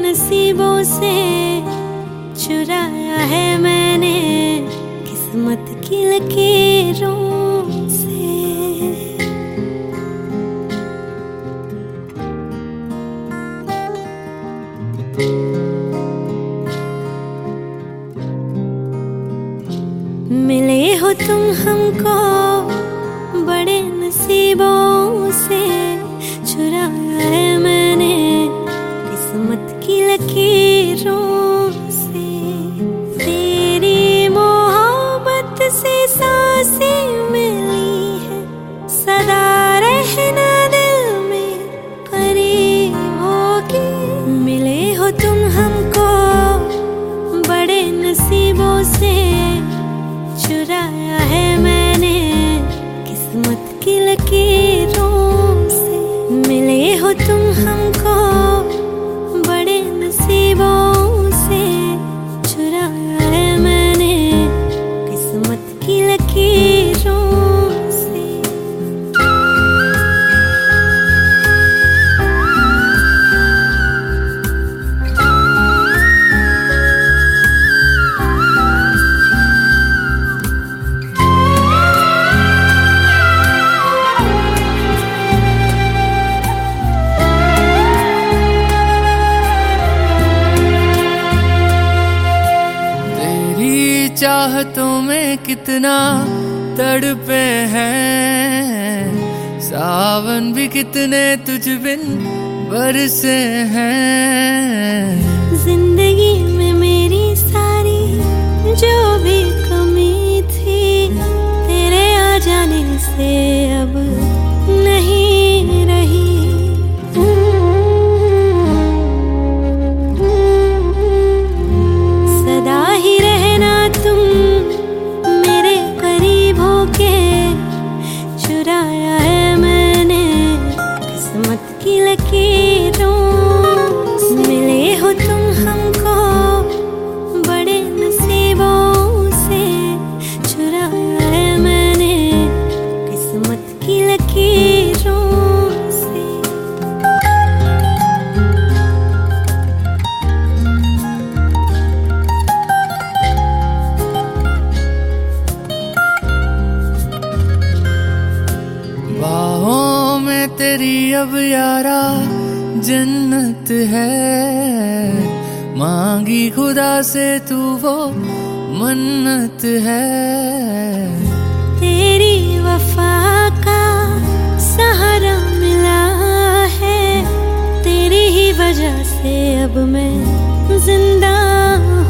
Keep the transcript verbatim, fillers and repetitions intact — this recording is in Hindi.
नसीबों से चुराया है मैंने किस्मत की लकीरों से। मिले हो तुम हमको बड़े नसीबों से, चुराया है मैंने किस्मत की लकीरों से। तेरी मोहब्बत से सांसें मिली है, सदा रहना दिल में करीब होगी। मिले हो तुम हमको बड़े नसीबों से, चुराया है मैंने किस्मत की लकीरों से। मिले हो तुम हमको बड़े नसीबों से, चुराया है मैंने किस्मत की लकीरों से। चाहतों में कितना तड़पे हैं, सावन भी कितने तुझ बिन बरसे हैं। जिंदगी में मेरी सारी जो भी कमी थी, तेरे आ जाने से अब नहीं रही। सदा ही रहना तुम मेरे करीब होके, चुराया है मैंने किस्मत की लकीरों से। मिले हो तुम हमको बड़े नसीबों से, चुराया है मैंने किस्मत की लकीरों से। बाहों में तेरी अब यारा जन्नत है, मांगी खुदा से तू वो मन्नत है। तेरी वफा का सहारा मिला है, तेरी ही वजह से अब मैं जिंदा